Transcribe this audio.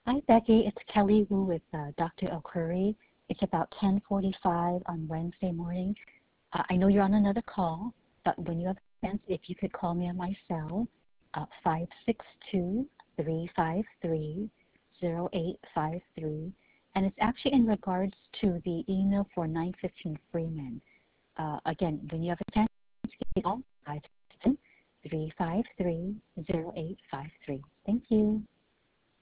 Hi, Becky. It's Kelly Wu with Dr. Okuri. It's about 10:45 on Wednesday morning. I know you're on another call, but when you have a chance, if you could call me on my cell, 562-353-0853. And it's actually in regards to the email for 915 Freeman. Again, when you have a chance, give me a call, 562-353-0853. Thank you.